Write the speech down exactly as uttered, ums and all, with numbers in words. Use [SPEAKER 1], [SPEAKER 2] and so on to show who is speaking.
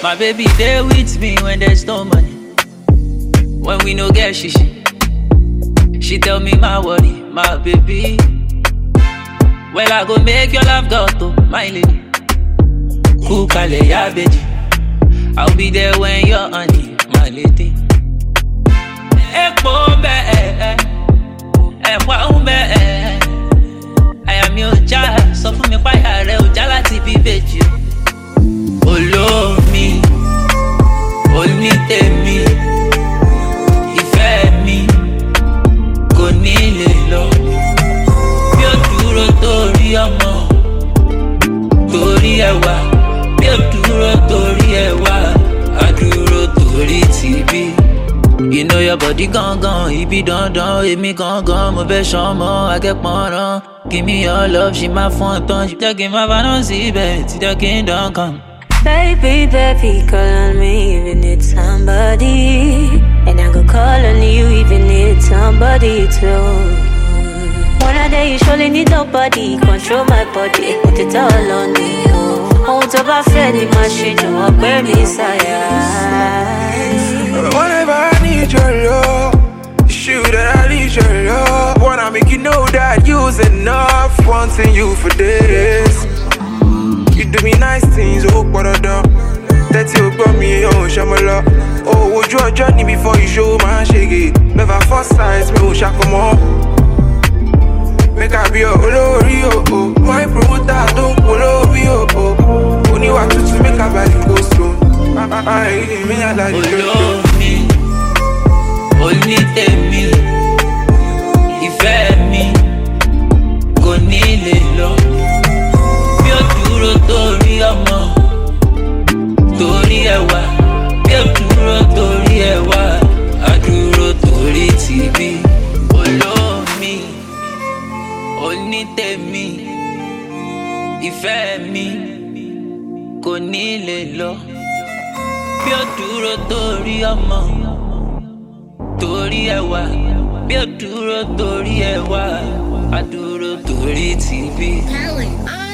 [SPEAKER 1] My baby there with me when there's no money. When we no get shishi, she tell me my worry, my baby. Well, I go make your love go to my lady. Kukale ya beji, I'll be there when you're honey, my lady. Ekpo be, ekwa umbe. I am your child, so for me by her, ujala tipi beji. Olo mi, only tell me, ìfẹ́ mi, kò ní lè lọ. Bí ó dúró torí ọmọ, torí ẹwà. Bí ó dúró torí ẹwà, á dúró torí tìbí. You know your body gone gone, ibi dandan, èmi gangan, mo fẹ́ ṣọmọ, akẹ́pọ̀nrán. Give me your love, she my fun tán. Jẹ́ kí n má bá náà síbẹ̀, tí jẹ́ kí n dán kan.
[SPEAKER 2] Baby, baby, call on me if you need somebody. And I go call on you if you need somebody too. One a day you surely need nobody. Control my body, put it all on me. Hold up a friendly machine, you walk where me
[SPEAKER 3] whenever I need your love, shoot that I need your love. Wanna make you know that you's enough. Wanting you for this. You do me nice things, oh, what I do. That's you got me, oh, shamala. Oh, would you a journey before you show my shaggy? Never first size, me, oh, shakomo. Make I be your olori, oh, oh. My promoter, don't follow me, oh, oh. Only want to to make a body go slow. I ain't me, I like you.
[SPEAKER 1] Follow me, only tell me. Ìfẹ́ mi, kò ní lè lọ. Bí ó dúró torí ọmọ, torí ẹwà. Bí ó dúró torí ẹwà, á dúró torí tìbí. Follow me, only tell me. Ìfẹ́ mi, kò ní lè lọ. Bí ó dúró torí ọmọ, torí ẹwà. Bí ó dúró torí ẹwà, á dúró torí tìbí.